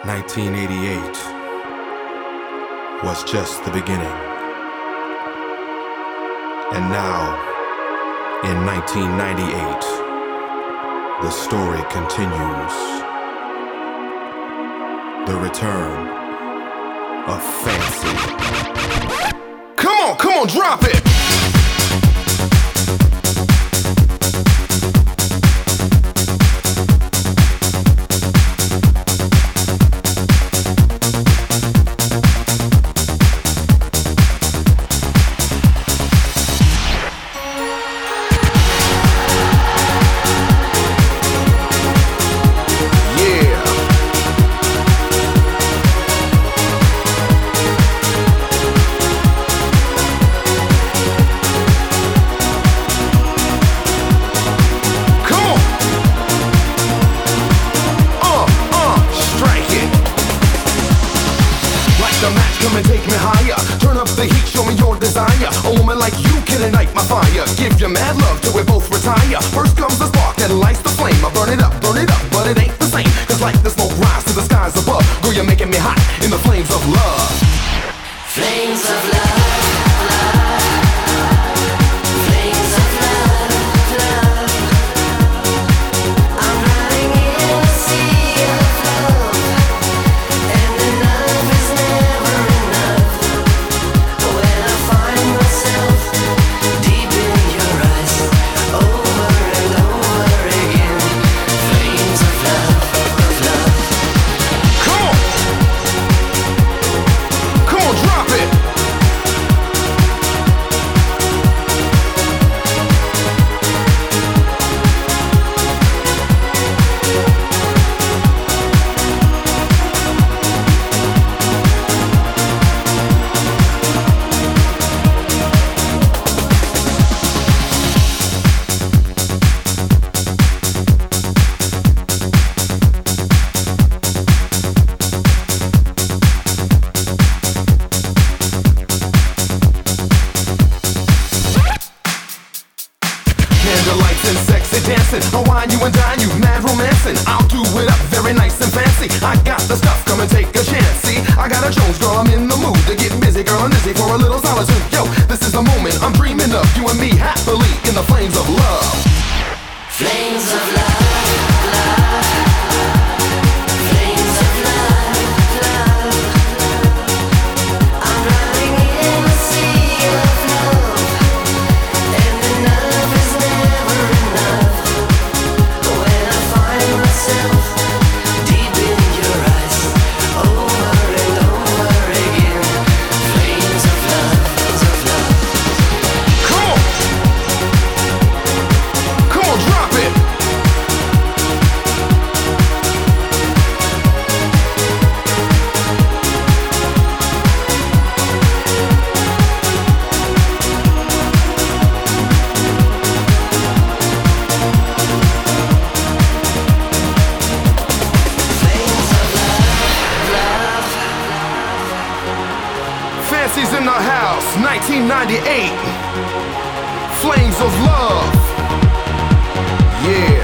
1988 was just the beginning. And now, in 1998, the story continues. The return of Fancy. Come on, drop it! Give you mad love till we both retire. First comes the spark that lights the flame. I burn it up, but it ain't the same. Cause like the smoke rise to the skies above. Girl, you're making me hot in the flames of love. Flames of love, love. Flames of love, love. I'm running in a sea of love, and enough is never enough. When I find myself deep in your eyes, over and over again. Flames of love, love. Come on, drop it. Candlelights and sexy dancing, I'll wine you and dine you, mad romancing. I'll do it up very nice and fancy. I got the stuff, come and take a chance. See, I got a Jones, girl, I'm in the mood to get busy, girl, I'm busy for a little solitude. Yo, this is the moment I'm dreaming of, you and me happily in the flames of love. Flames of love, love. Flames of love, love. I'm running in a sea of love, and enough is never enough. When I find myself deep in your eyes, over and over again. Flames of love, love. Come on, drop it. Fancy's in the house, 1998. Flames of love. Yeah.